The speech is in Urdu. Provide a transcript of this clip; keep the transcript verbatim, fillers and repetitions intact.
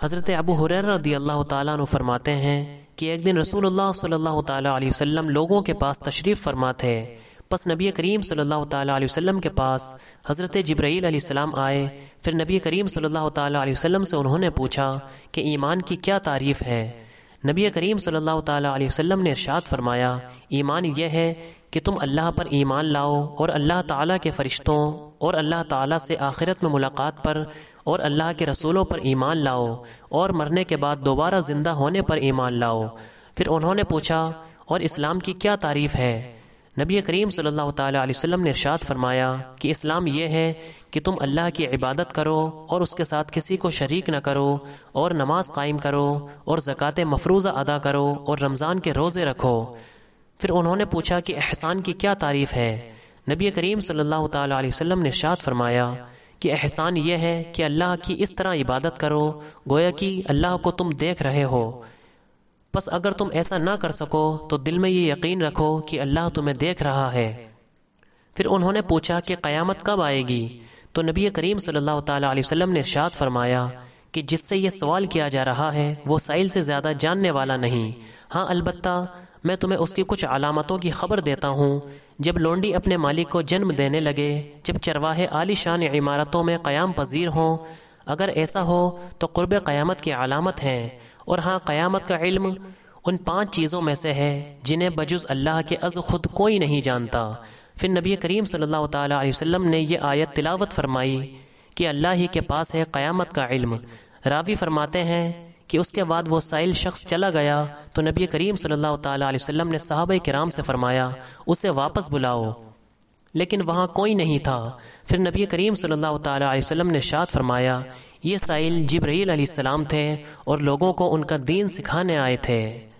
حضرت ابو ہریرہ رضی اللہ تعالیٰ عنہ فرماتے ہیں کہ ایک دن رسول اللہ صلی اللہ تعالیٰ علیہ وسلم لوگوں کے پاس تشریف فرما تھے، پس نبی کریم صلی اللہ تعالیٰ علیہ وسلم کے پاس حضرت جبرائیل علیہ السلام آئے۔ پھر نبی کریم صلی اللہ تعالیٰ علیہ وسلم سے انہوں نے پوچھا کہ ایمان کی کیا تعریف ہے؟ نبی کریم صلی اللہ تعالیٰ علیہ وسلم نے ارشاد فرمایا، ایمان یہ ہے کہ تم اللہ پر ایمان لاؤ اور اللہ تعالیٰ کے فرشتوں اور اللہ تعالیٰ سے آخرت میں ملاقات پر اور اللہ کے رسولوں پر ایمان لاؤ اور مرنے کے بعد دوبارہ زندہ ہونے پر ایمان لاؤ۔ پھر انہوں نے پوچھا اور اسلام کی کیا تعریف ہے؟ نبی کریم صلی اللہ تعالیٰ علیہ وسلم نے ارشاد فرمایا کہ اسلام یہ ہے کہ تم اللہ کی عبادت کرو اور اس کے ساتھ کسی کو شریک نہ کرو اور نماز قائم کرو اور زکوٰۃ مفروضہ ادا کرو اور رمضان کے روزے رکھو۔ پھر انہوں نے پوچھا کہ احسان کی کیا تعریف ہے؟ نبی کریم صلی اللہ تعالیٰ علیہ وسلم نے ارشاد فرمایا کہ احسان یہ ہے کہ اللہ کی اس طرح عبادت کرو گویا کہ اللہ کو تم دیکھ رہے ہو، پس اگر تم ایسا نہ کر سکو تو دل میں یہ یقین رکھو کہ اللہ تمہیں دیکھ رہا ہے۔ پھر انہوں نے پوچھا کہ قیامت کب آئے گی؟ تو نبی کریم صلی اللہ تعالیٰ علیہ وسلم نے ارشاد فرمایا کہ جس سے یہ سوال کیا جا رہا ہے وہ سائل سے زیادہ جاننے والا نہیں، ہاں البتہ میں تمہیں اس کی کچھ علامتوں کی خبر دیتا ہوں۔ جب لونڈی اپنے مالک کو جنم دینے لگے، جب چرواہے عالی شان عمارتوں میں قیام پذیر ہوں، اگر ایسا ہو تو قرب قیامت کی علامت ہیں۔ اور ہاں قیامت کا علم ان پانچ چیزوں میں سے ہے جنہیں بجز اللہ کے از خود کوئی نہیں جانتا۔ پھر نبی کریم صلی اللہ تعالیٰ علیہ وسلم نے یہ آیت تلاوت فرمائی کہ اللہ ہی کے پاس ہے قیامت کا علم۔ راوی فرماتے ہیں کہ اس کے بعد وہ سائل شخص چلا گیا تو نبی کریم صلی اللہ تعالیٰ علیہ وسلم نے صحابہ کرام سے فرمایا اسے واپس بلاؤ، لیکن وہاں کوئی نہیں تھا۔ پھر نبی کریم صلی اللہ تعالیٰ علیہ وسلم نے ارشاد فرمایا یہ سائل جبرائیل علیہ السلام تھے اور لوگوں کو ان کا دین سکھانے آئے تھے۔